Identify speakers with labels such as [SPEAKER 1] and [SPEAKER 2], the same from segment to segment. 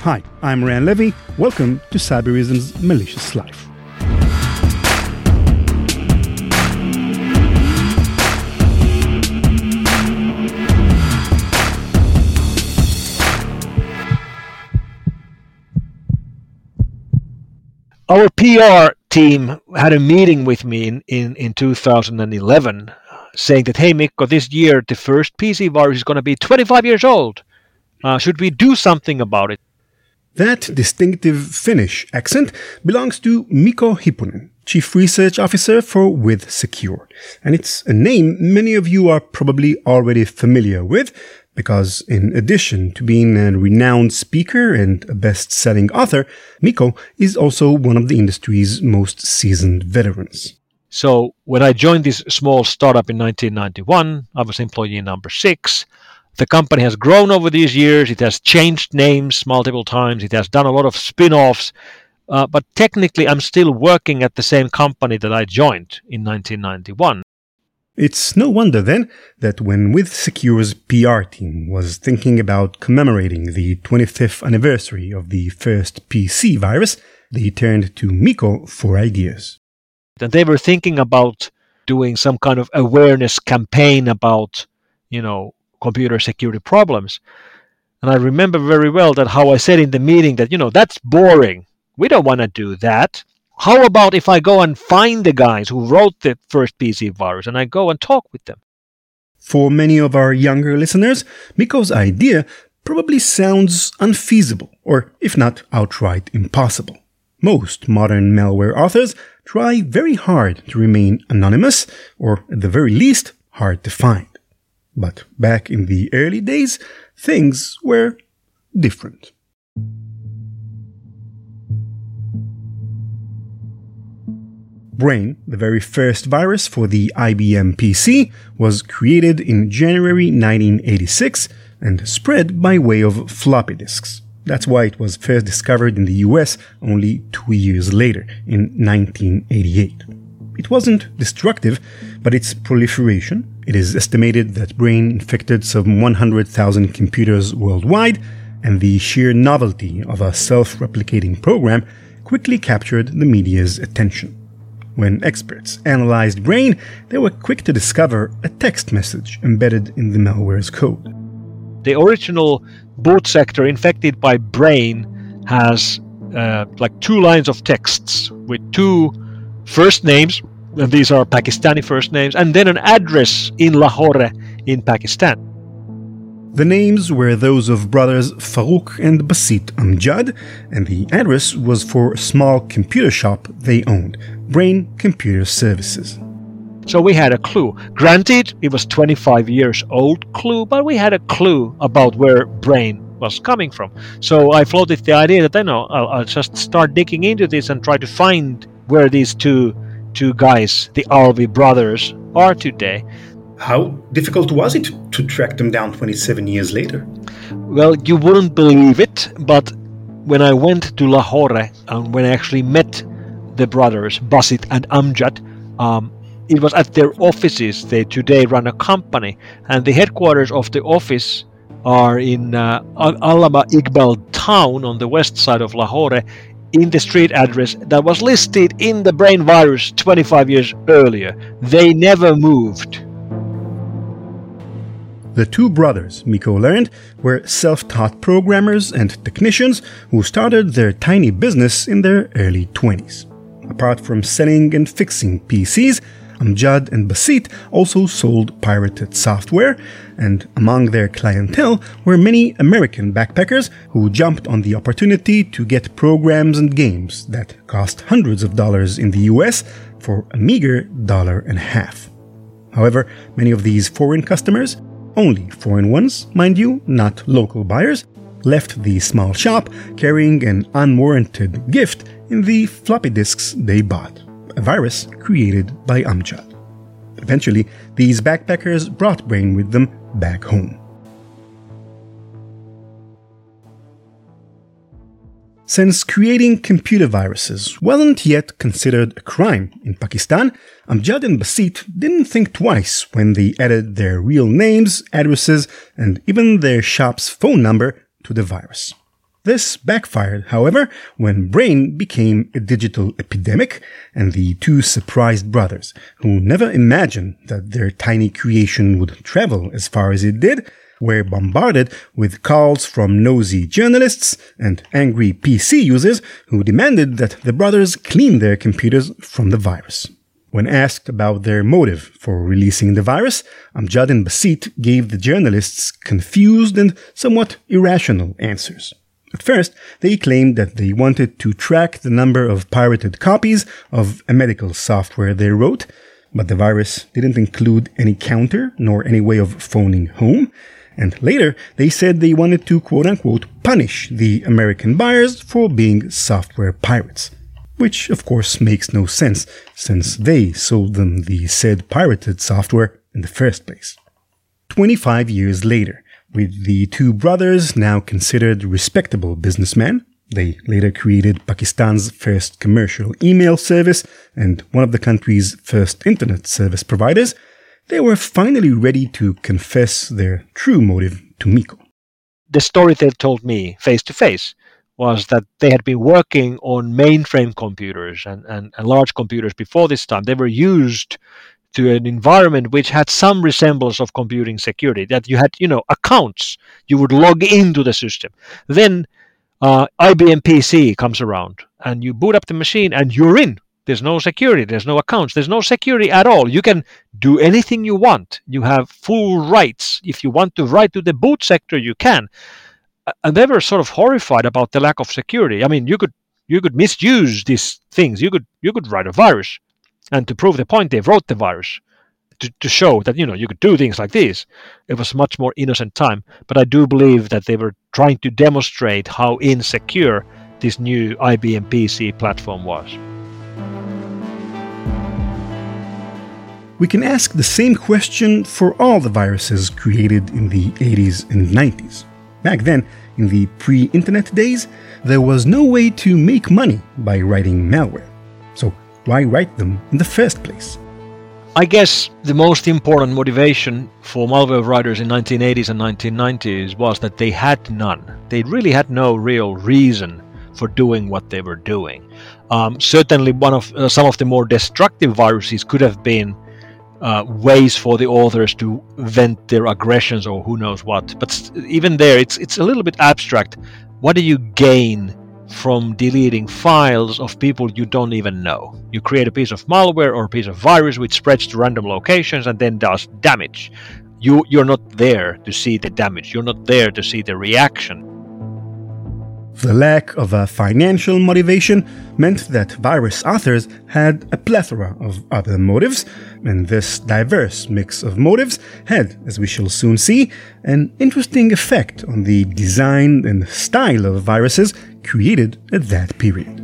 [SPEAKER 1] Hi, I'm Ran Levy. Welcome to Cyberism's Malicious Life.
[SPEAKER 2] Our PR team had a meeting with me in 2011 saying that, hey, Mikko, this year the first PC virus is going to be 25 years old. Should we do something about it?
[SPEAKER 1] That distinctive Finnish accent belongs to Mikko Hipponen, Chief Research Officer for WithSecure. And it's a name many of you are probably already familiar with, because in addition to being a renowned speaker and a best-selling author, Mikko is also one of the industry's most seasoned veterans.
[SPEAKER 2] So when I joined this small startup in 1991, I was employee number 6. The company has grown over these years. It has changed names multiple times. It has done a lot of spin-offs. But technically, I'm still working at the same company that I joined in 1991.
[SPEAKER 1] It's no wonder then that when WithSecure's PR team was thinking about commemorating the 25th anniversary of the first PC virus, they turned to Mikko for ideas.
[SPEAKER 2] And they were thinking about doing some kind of awareness campaign about, computer security problems. And I remember very well that how I said in the meeting that, that's boring. We don't want to do that. How about if I go and find the guys who wrote the first PC virus and I go and talk with them?
[SPEAKER 1] For many of our younger listeners, Mikko's idea probably sounds unfeasible, or if not outright impossible. Most modern malware authors try very hard to remain anonymous, or at the very least, hard to find. But back in the early days, things were different. Brain, the very first virus for the IBM PC, was created in January 1986 and spread by way of floppy disks. That's why it was first discovered in the US only 2 years later, in 1988. It wasn't destructive, but its proliferation, it is estimated that Brain infected some 100,000 computers worldwide, and the sheer novelty of a self-replicating program quickly captured the media's attention. When experts analyzed Brain, they were quick to discover a text message embedded in the malware's code.
[SPEAKER 2] The original boot sector infected by Brain has 2 lines of texts with 2 first names, and these are Pakistani first names, and then an address in Lahore in Pakistan.
[SPEAKER 1] The names were those of brothers Farouk and Basit Amjad, and the address was for a small computer shop they owned, Brain Computer Services.
[SPEAKER 2] So we had a clue. Granted, it was 25 years old clue, but we had a clue about where Brain was coming from. So I floated the idea that I'll just start digging into this and try to find where these two guys, the Alvi brothers, are today.
[SPEAKER 1] How difficult was it to track them down 27 years later?
[SPEAKER 2] Well, you wouldn't believe it, but when I went to Lahore and when I actually met the brothers, Basit and Amjad, it was at their offices. They today run a company, and the headquarters of the office are in Allama Iqbal town on the west side of Lahore, in the street address that was listed in the Brain virus 25 years earlier. They never moved.
[SPEAKER 1] The 2 brothers, Mikko learned, were self-taught programmers and technicians who started their tiny business in their early 20s. Apart from selling and fixing PCs, Amjad and Basit also sold pirated software, and among their clientele were many American backpackers who jumped on the opportunity to get programs and games that cost hundreds of dollars in the US for a meager $1.50. However, many of these foreign customers, only foreign ones, mind you, not local buyers, left the small shop carrying an unwarranted gift in the floppy disks they bought, a virus created by Amjad. Eventually, these backpackers brought Brain with them back home. Since creating computer viruses wasn't yet considered a crime in Pakistan, Amjad and Basit didn't think twice when they added their real names, addresses, and even their shop's phone number to the virus. This backfired, however, when Brain became a digital epidemic, and the two surprised brothers, who never imagined that their tiny creation would travel as far as it did, were bombarded with calls from nosy journalists and angry PC users who demanded that the brothers clean their computers from the virus. When asked about their motive for releasing the virus, Amjad and Basit gave the journalists confused and somewhat irrational answers. At first, they claimed that they wanted to track the number of pirated copies of a medical software they wrote, but the virus didn't include any counter nor any way of phoning home. And later, they said they wanted to quote-unquote punish the American buyers for being software pirates. Which, of course, makes no sense, since they sold them the said pirated software in the first place. 25 years later, with the two brothers now considered respectable businessmen, they later created Pakistan's first commercial email service and one of the country's first internet service providers, they were finally ready to confess their true motive to Mikko.
[SPEAKER 2] The story they told me face to face was that they had been working on mainframe computers and large computers before this time. They were used to an environment which had some resemblance of computing security, that you had, accounts. You would log into the system. Then IBM PC comes around and you boot up the machine and you're in. There's no security, there's no accounts, there's no security at all. You can do anything you want. You have full rights. If you want to write to the boot sector, you can. And they were sort of horrified about the lack of security. I mean, you could misuse these things. You could write a virus. And to prove the point, they wrote the virus to show that, you could do things like this. It was much more innocent time. But I do believe that they were trying to demonstrate how insecure this new IBM PC platform was.
[SPEAKER 1] We can ask the same question for all the viruses created in the 80s and 90s. Back then, in the pre-internet days, there was no way to make money by writing malware. So why write them in the first place?
[SPEAKER 2] I guess the most important motivation for malware writers in 1980s and 1990s was that they had none. They really had no real reason for doing what they were doing. Certainly, some of the more destructive viruses could have been ways for the authors to vent their aggressions or who knows what. But even there, it's a little bit abstract. What do you gain from deleting files of people you don't even know? You create a piece of malware or a piece of virus which spreads to random locations and then does damage. You're not there to see the damage. You're not there to see the reaction.
[SPEAKER 1] The lack of a financial motivation meant that virus authors had a plethora of other motives, and this diverse mix of motives had, as we shall soon see, an interesting effect on the design and style of viruses created at that period.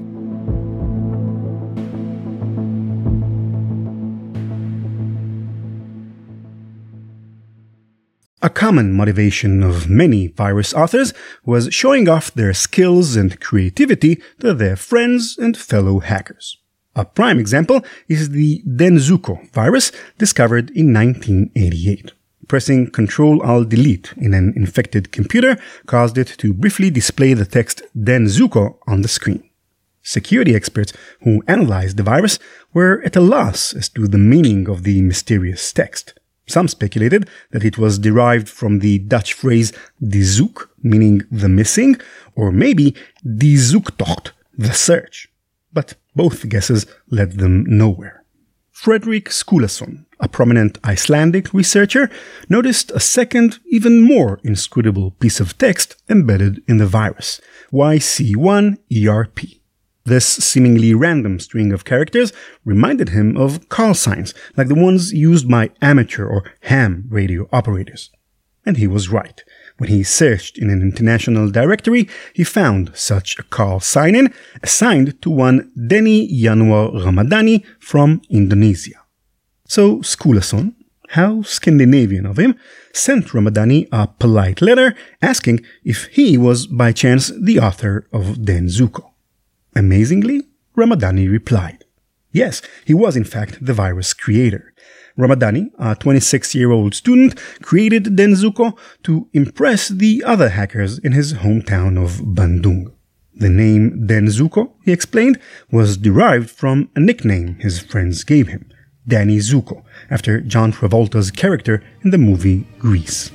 [SPEAKER 1] A common motivation of many virus authors was showing off their skills and creativity to their friends and fellow hackers. A prime example is the Denzuko virus discovered in 1988. Pressing Ctrl-Alt-Delete in an infected computer caused it to briefly display the text Denzuko on the screen. Security experts who analyzed the virus were at a loss as to the meaning of the mysterious text. Some speculated that it was derived from the Dutch phrase die zoek, meaning the missing, or maybe die zoektocht, the search. But both guesses led them nowhere. Fredrik Skulason, a prominent Icelandic researcher, noticed a second, even more inscrutable piece of text embedded in the virus, YC1ERP. This seemingly random string of characters reminded him of call signs, like the ones used by amateur or ham radio operators. And he was right. When he searched in an international directory, he found such a call sign-in assigned to one Denny Januar Ramadhani from Indonesia. So Skulason, how Scandinavian of him, sent Ramadhani a polite letter asking if he was by chance the author of Denzuko. Amazingly, Ramadhani replied, Yes, he was in fact the virus creator. Ramadani, a 26-year-old student, created Denzuko to impress the other hackers in his hometown of Bandung. The name Denzuko, he explained, was derived from a nickname his friends gave him, Danny Zuko, after John Travolta's character in the movie Grease.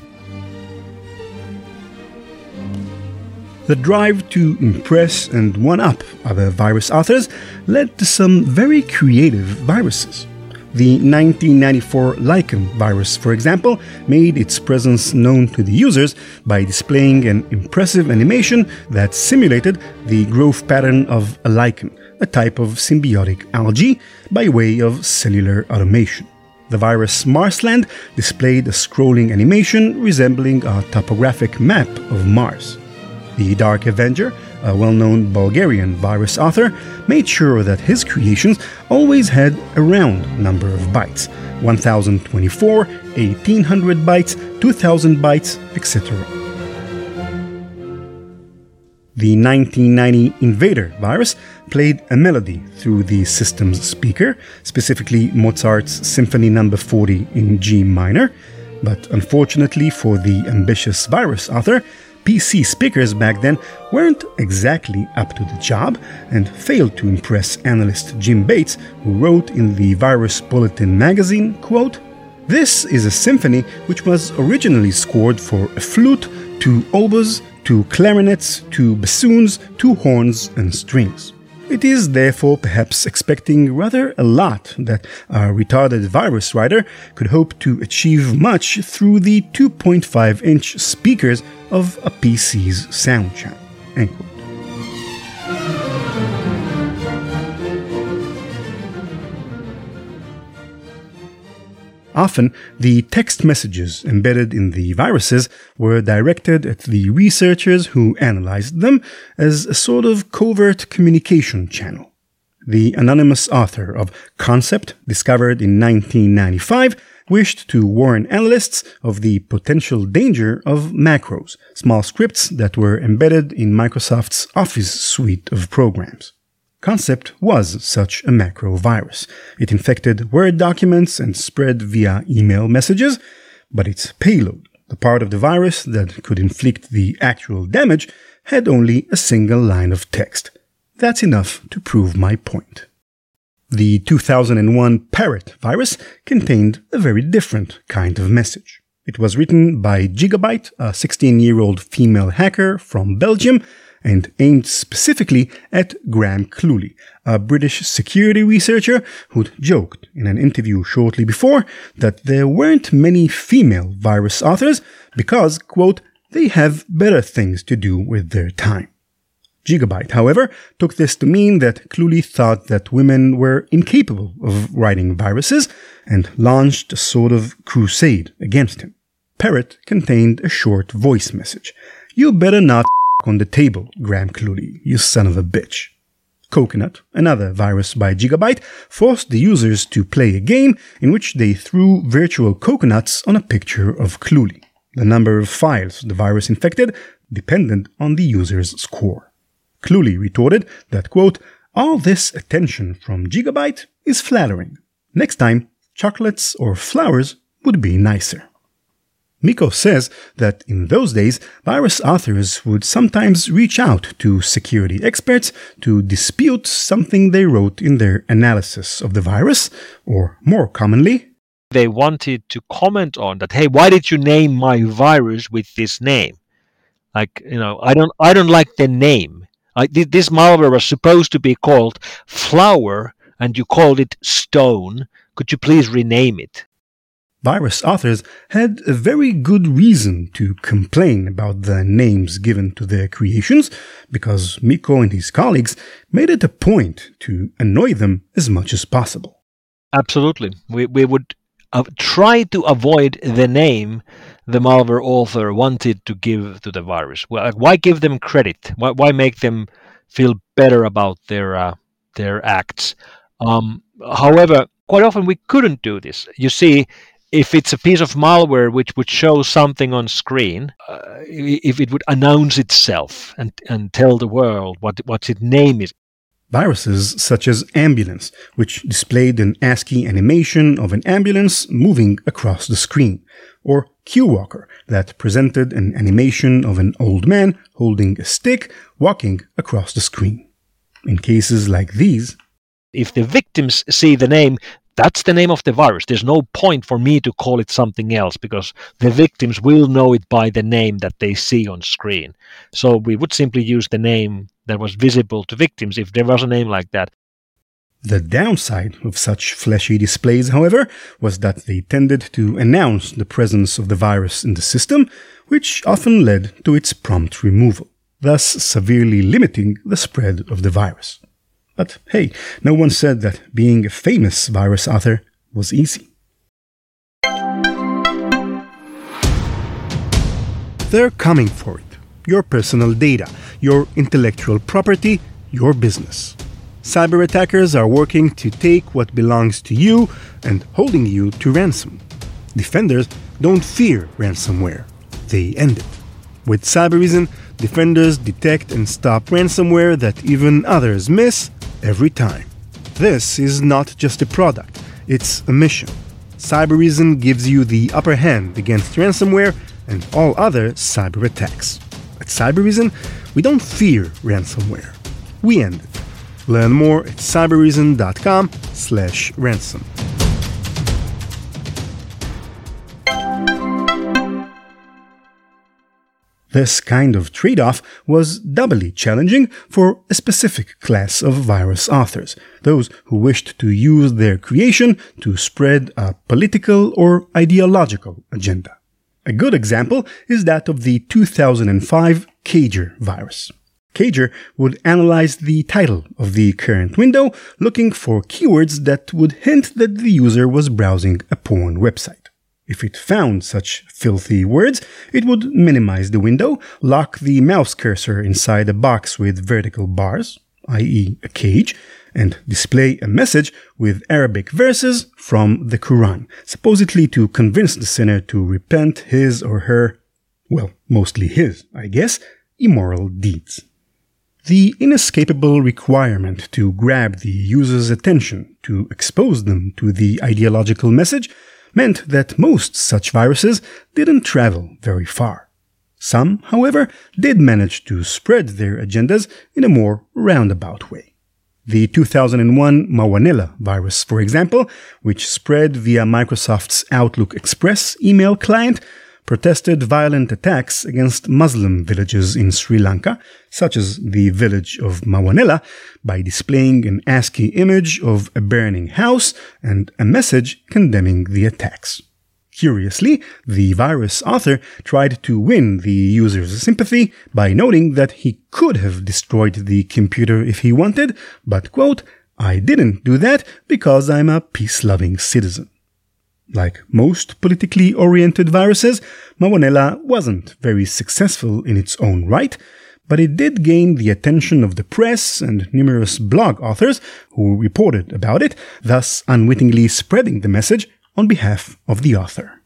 [SPEAKER 1] The drive to impress and one-up other virus authors led to some very creative viruses. The 1994 Lichen virus, for example, made its presence known to the users by displaying an impressive animation that simulated the growth pattern of a lichen, a type of symbiotic algae, by way of cellular automation. The virus Marsland displayed a scrolling animation resembling a topographic map of Mars. The Dark Avenger, a well-known Bulgarian virus author, made sure that his creations always had a round number of bytes, 1024, 1800 bytes, 2000 bytes, etc. The 1990 Invader virus played a melody through the system's speaker, specifically Mozart's Symphony No. 40 in G minor, but unfortunately for the ambitious virus author, PC speakers back then weren't exactly up to the job and failed to impress analyst Jim Bates, who wrote in the Virus Bulletin magazine, quote, "This is a symphony which was originally scored for a flute, 2 oboes, 2 clarinets, 2 bassoons, 2 horns, and strings. It is therefore perhaps expecting rather a lot that a retarded virus writer could hope to achieve much through the 2.5-inch speakers of a PC's sound channel." End quote. Often, the text messages embedded in the viruses were directed at the researchers who analyzed them as a sort of covert communication channel. The anonymous author of Concept, discovered in 1995, wished to warn analysts of the potential danger of macros, small scripts that were embedded in Microsoft's Office suite of programs. Concept was such a macro virus. It infected Word documents and spread via email messages, but its payload, the part of the virus that could inflict the actual damage, had only a single line of text. That's enough to prove my point. The 2001 Parrot virus contained a very different kind of message. It was written by Gigabyte, a 16-year-old female hacker from Belgium, and aimed specifically at Graham Cluley, a British security researcher who'd joked in an interview shortly before that there weren't many female virus authors because, quote, they have better things to do with their time. Gigabyte, however, took this to mean that Cluley thought that women were incapable of writing viruses and launched a sort of crusade against him. Parrot contained a short voice message. "You better not on the table, Graham Cluley, you son of a bitch." Coconut, another virus by Gigabyte, forced the users to play a game in which they threw virtual coconuts on a picture of Cluley. The number of files the virus infected depended on the user's score. Cluley retorted that, quote, "All this attention from Gigabyte is flattering. Next time, chocolates or flowers would be nicer." Miko says that in those days, virus authors would sometimes reach out to security experts to dispute something they wrote in their analysis of the virus, or more commonly,
[SPEAKER 2] they wanted to comment on that, hey, why did you name my virus with this name? Like, I don't like the name. This malware was supposed to be called Flower, and you called it Stone. Could you please rename it?
[SPEAKER 1] Virus authors had a very good reason to complain about the names given to their creations, because Miko and his colleagues made it a point to annoy them as much as possible.
[SPEAKER 2] Absolutely. We would try to avoid the name the malware author wanted to give to the virus. Well, why give them credit? Why make them feel better about their acts? However, quite often we couldn't do this. You see, if it's a piece of malware which would show something on screen, if it would announce itself and tell the world what its name is.
[SPEAKER 1] Viruses such as Ambulance, which displayed an ASCII animation of an ambulance moving across the screen, or Q-Walker, that presented an animation of an old man holding a stick walking across the screen. In cases like these,
[SPEAKER 2] if the victims see the name, that's the name of the virus. There's no point for me to call it something else because the victims will know it by the name that they see on screen. So we would simply use the name that was visible to victims if there was a name like that.
[SPEAKER 1] The downside of such fleshy displays, however, was that they tended to announce the presence of the virus in the system, which often led to its prompt removal, thus severely limiting the spread of the virus. But hey, no one said that being a famous virus author was easy. They're coming for it. Your personal data, your intellectual property, your business. Cyber attackers are working to take what belongs to you and holding you to ransom. Defenders don't fear ransomware. They end it. With Cybereason, defenders detect and stop ransomware that even others miss every time. This is not just a product, it's a mission. Cybereason gives you the upper hand against ransomware and all other cyber attacks. At Cybereason, we don't fear ransomware. We end it. Learn more at cybereason.com/ransom. This kind of trade-off was doubly challenging for a specific class of virus authors, those who wished to use their creation to spread a political or ideological agenda. A good example is that of the 2005 Cager virus. Cager would analyze the title of the current window, looking for keywords that would hint that the user was browsing a porn website. If it found such filthy words, it would minimize the window, lock the mouse cursor inside a box with vertical bars, i.e. a cage, and display a message with Arabic verses from the Quran, supposedly to convince the sinner to repent his or her, well, mostly his, I guess, immoral deeds. The inescapable requirement to grab the user's attention, to expose them to the ideological message, meant that most such viruses didn't travel very far. Some, however, did manage to spread their agendas in a more roundabout way. The 2001 Mawanella virus, for example, which spread via Microsoft's Outlook Express email client, protested violent attacks against Muslim villages in Sri Lanka, such as the village of Mawanella, by displaying an ASCII image of a burning house and a message condemning the attacks. Curiously, the virus author tried to win the user's sympathy by noting that he could have destroyed the computer if he wanted, but, quote, "I didn't do that because I'm a peace-loving citizen." Like most politically oriented viruses, Mawanella wasn't very successful in its own right, but it did gain the attention of the press and numerous blog authors who reported about it, thus unwittingly spreading the message on behalf of the author.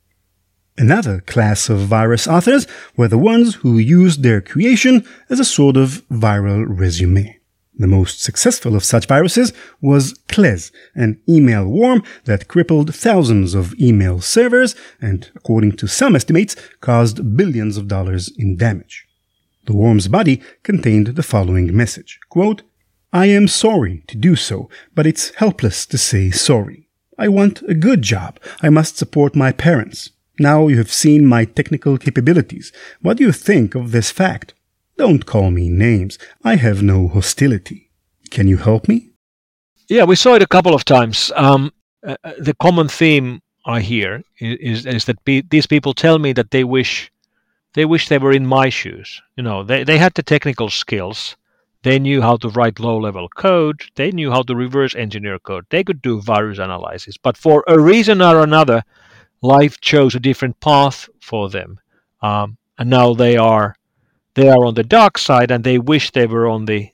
[SPEAKER 1] Another class of virus authors were the ones who used their creation as a sort of viral resume. The most successful of such viruses was Klez, an email worm that crippled thousands of email servers and, according to some estimates, caused billions of dollars in damage. The worm's body contained the following message, quote, "I am sorry to do so, but it's helpless to say sorry. I want a good job. I must support my parents. Now you have seen my technical capabilities. What do you think of this fact? Don't call me names. I have no hostility. Can you help me?"
[SPEAKER 2] Yeah, we saw it a couple of times. The common theme I hear is that these people tell me that they wish they were in my shoes. You know, they had the technical skills. They knew how to write low-level code. They knew how to reverse engineer code. They could do virus analysis. But for a reason or another, life chose a different path for them, and now they are on the dark side, and they wish they were on the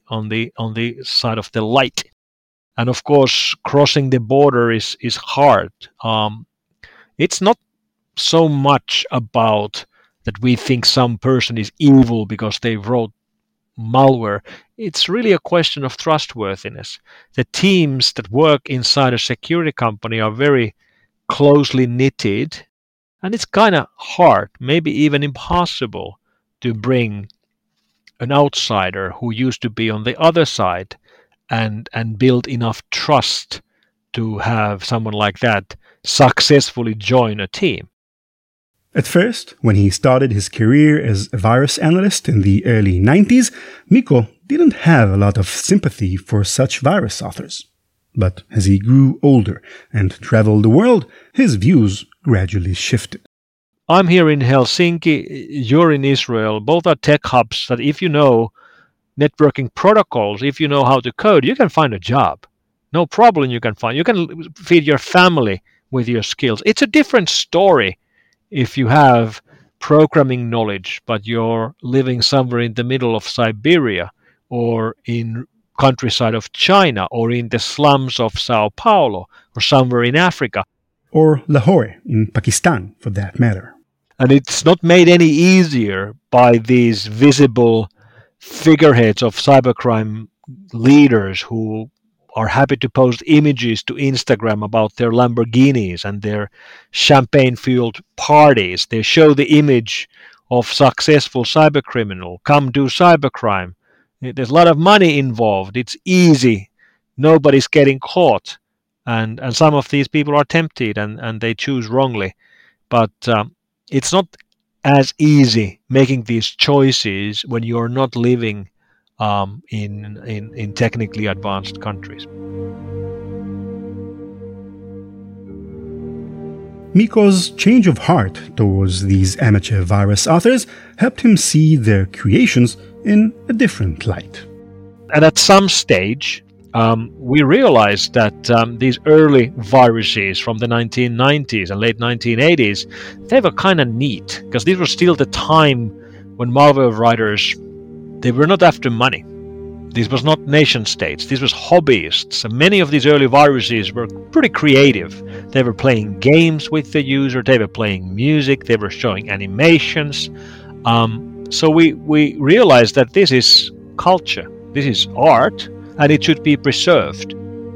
[SPEAKER 2] side of the light. And of course, crossing the border is hard. It's not so much about that we think some person is evil because they wrote malware, it's really a question of trustworthiness. The teams that work inside a security company are very closely knitted, and it's kind of hard, maybe even impossible, to bring an outsider who used to be on the other side and build enough trust to have someone like that successfully join a team.
[SPEAKER 1] At first, when he started his career as a virus analyst in the early 90s, Mikko didn't have a lot of sympathy for such virus authors. But as he grew older and traveled the world, his views gradually shifted.
[SPEAKER 2] I'm here in Helsinki, you're in Israel. Both are tech hubs that if you know networking protocols, if you know how to code, you can find a job. No problem you can feed your family with your skills. It's a different story if you have programming knowledge, but you're living somewhere in the middle of Siberia or in countryside of China or in the slums of Sao Paulo or somewhere in Africa.
[SPEAKER 1] Or Lahore in Pakistan, for that matter.
[SPEAKER 2] And it's not made any easier by these visible figureheads of cybercrime leaders who are happy to post images to Instagram about their Lamborghinis and their champagne-fueled parties. They show the image of successful cybercriminal. Come do cybercrime. There's a lot of money involved. It's easy. Nobody's getting caught. And some of these people are tempted and they choose wrongly. But it's not as easy making these choices when you're not living in technically advanced countries.
[SPEAKER 1] Mikko's change of heart towards these amateur virus authors helped him see their creations in a different light.
[SPEAKER 2] And at some stage, we realized that these early viruses from the 1990s and late 1980s, they were kind of neat, because this was still the time when malware writers, they were not after money. This was not nation states. This was hobbyists. And many of these early viruses were pretty creative. They were playing games with the user. They were playing music. They were showing animations. So we realized that this is culture. This is art, and it should be preserved.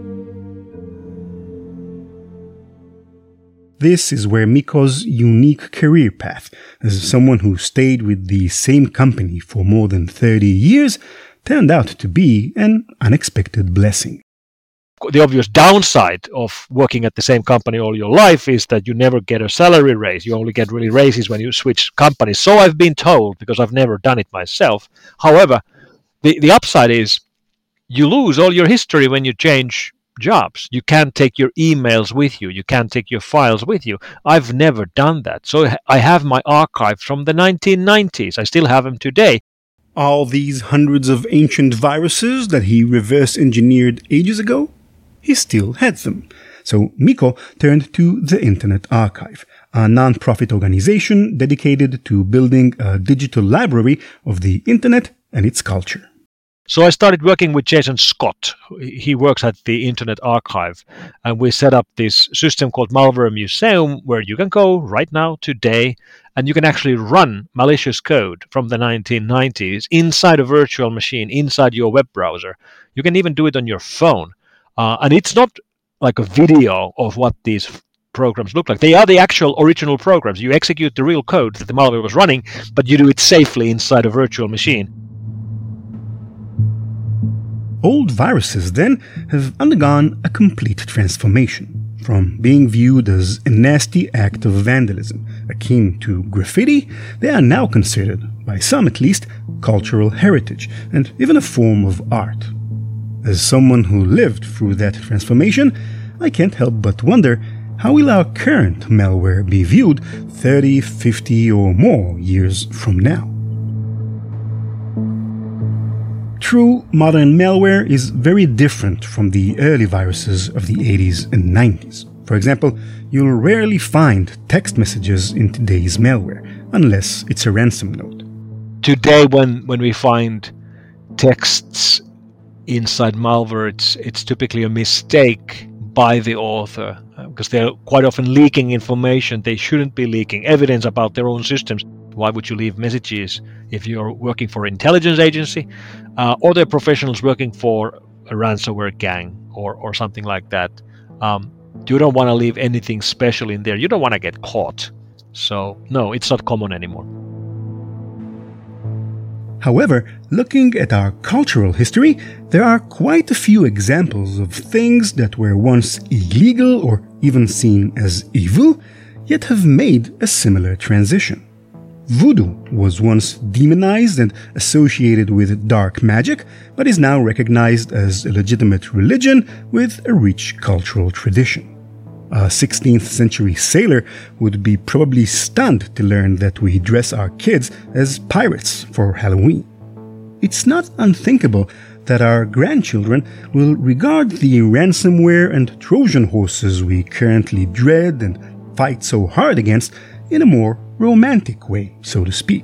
[SPEAKER 1] This is where Mikko's unique career path, as someone who stayed with the same company for more than 30 years, turned out to be an unexpected blessing.
[SPEAKER 2] The obvious downside of working at the same company all your life is that you never get a salary raise. You only get really raises when you switch companies. So I've been told, because I've never done it myself. However, the upside is you lose all your history when you change jobs. You can't take your emails with you. You can't take your files with you. I've never done that. So I have my archives from the 1990s. I still have them today.
[SPEAKER 1] All these hundreds of ancient viruses that he reverse engineered ages ago? He still had them. So Mikko turned to the Internet Archive, a non-profit organization dedicated to building a digital library of the Internet and its culture.
[SPEAKER 2] So I started working with Jason Scott. He works at the Internet Archive, and we set up this system called Malware Museum, where you can go right now, today, and you can actually run malicious code from the 1990s inside a virtual machine, inside your web browser. You can even do it on your phone. And it's not like a video of what these programs look like. They are the actual original programs. You execute the real code that the malware was running, but you do it safely inside a virtual machine.
[SPEAKER 1] Old viruses, then, have undergone a complete transformation. From being viewed as a nasty act of vandalism, akin to graffiti, they are now considered, by some at least, cultural heritage, and even a form of art. As someone who lived through that transformation, I can't help but wonder, how will our current malware be viewed 30, 50 or more years from now? True, modern malware is very different from the early viruses of the 80s and 90s. For example, you'll rarely find text messages in today's malware, unless it's a ransom note.
[SPEAKER 2] Today, when we find texts inside malware, it's typically a mistake by the author, because they're quite often leaking information they shouldn't be leaking, evidence about their own systems. Why would you leave messages if you're working for an intelligence agency or they're professionals working for a ransomware gang or something like that? You don't want to leave anything special in there. You don't want to get caught. So, no, it's not common anymore.
[SPEAKER 1] However, looking at our cultural history, there are quite a few examples of things that were once illegal or even seen as evil, yet have made a similar transition. Voodoo was once demonized and associated with dark magic, but is now recognized as a legitimate religion with a rich cultural tradition. A 16th century sailor would be probably stunned to learn that we dress our kids as pirates for Halloween. It's not unthinkable that our grandchildren will regard the ransomware and Trojan horses we currently dread and fight so hard against in a more romantic way, so to speak.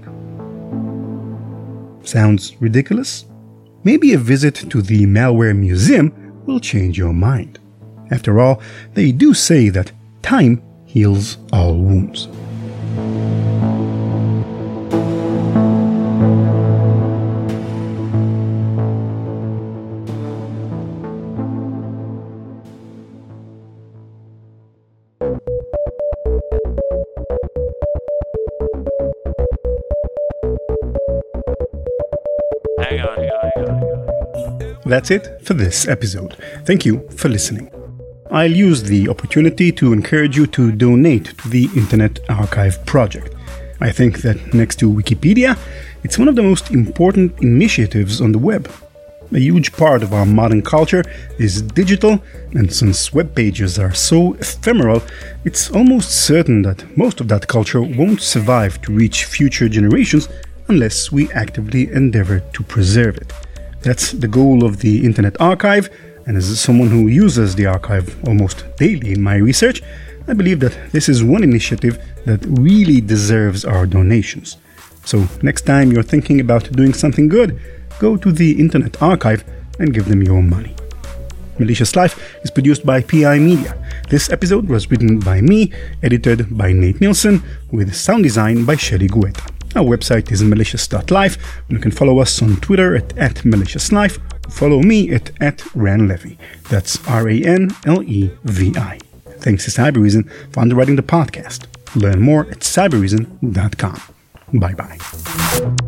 [SPEAKER 1] Sounds ridiculous? Maybe a visit to the Malware Museum will change your mind. After all, they do say that time heals all wounds. That's it for this episode. Thank you for listening. I'll use the opportunity to encourage you to donate to the Internet Archive project. I think that next to Wikipedia, it's one of the most important initiatives on the web. A huge part of our modern culture is digital, and since web pages are so ephemeral, it's almost certain that most of that culture won't survive to reach future generations unless we actively endeavor to preserve it. That's the goal of the Internet Archive, and as someone who uses the archive almost daily in my research, I believe that this is one initiative that really deserves our donations. So next time you're thinking about doing something good, go to the Internet Archive and give them your money. Malicious Life is produced by PI Media. This episode was written by me, edited by Nate Nielsen, with sound design by Shelly Guetta. Our website is malicious.life, and you can follow us on Twitter at maliciouslife, or follow me at ranlevi. That's RANLEVI. Thanks to Cybereason for underwriting the podcast. Learn more at cybereason.com. Bye-bye.